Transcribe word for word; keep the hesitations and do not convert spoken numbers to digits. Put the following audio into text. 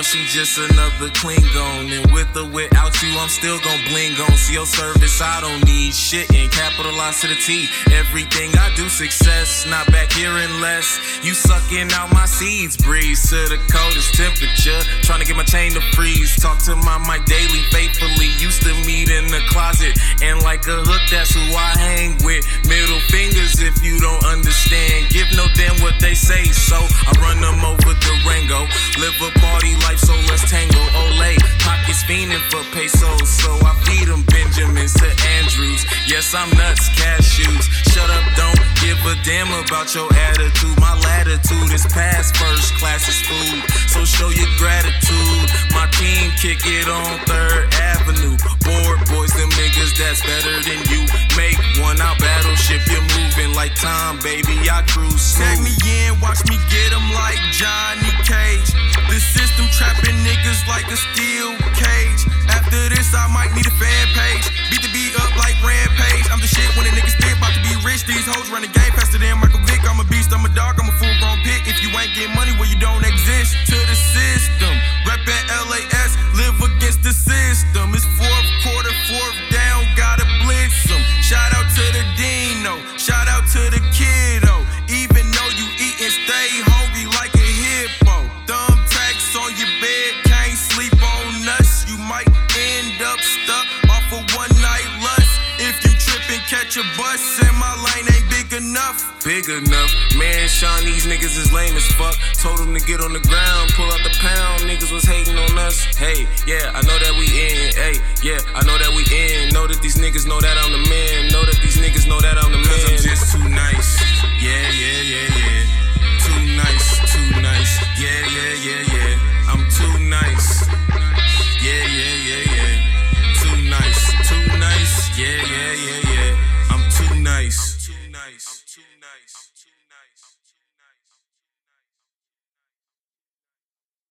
girl, she just another Klingon. And with or without you, I'm still gon' bling on. See your service, I don't need shit. And capitalize to the T. Everything I do, success. Not back here unless you sucking out my seeds. Breeze to the coldest temperature. Trying to get my chain to freeze. Talk to my mic daily, faithfully. Used to meet in the closet. And like a hook, that's who I hang with. Middle fingers if you don't understand. Give no damn what they say, so I run them over Durango. Live a party life, so let's tango. Olay, pockets fiending for pesos, so I feed them Benjamins to Andrews. Yes, I'm nuts, cashews. Shut up, don't give a damn about your attitude. My latitude is past first class is food, so show your gratitude. My team kick it on Third Avenue. Bored boys, them niggas that's better than you. Make one, I'll battleship. You're moving like time, baby. I cruise smooth. Tag me in, watch me get 'em like Johnny Cage. The system trapping niggas like a steel cage. After this, I might need a fan page. Beat the beat up like Rampage. I'm the shit when the niggas think about to be rich. These hoes run the game faster than Michael Vick. I'm a beast, I'm a dog, I'm a full grown pit. If you ain't getting money, well, you don't exist. To the system, reppin' L A S, live against the system. It's fourth quarter, fourth down, gotta blitz 'em. Shout out to the Dino, shout out to the kiddo. Even though you eatin', stay hungry like a hippo. Thumbtacks on your bed, can't sleep on us. You might end up stuck off a one night lust. If you trippin', catch a bus, and my lane ain't big enough. Big enough, man, Sean, these niggas is lame as fuck. Told them to get on the ground, pull out the pound. Niggas was hating on us. Hey, yeah, I know that we in. Hey, yeah, I know that we in. Know that these niggas know that I'm the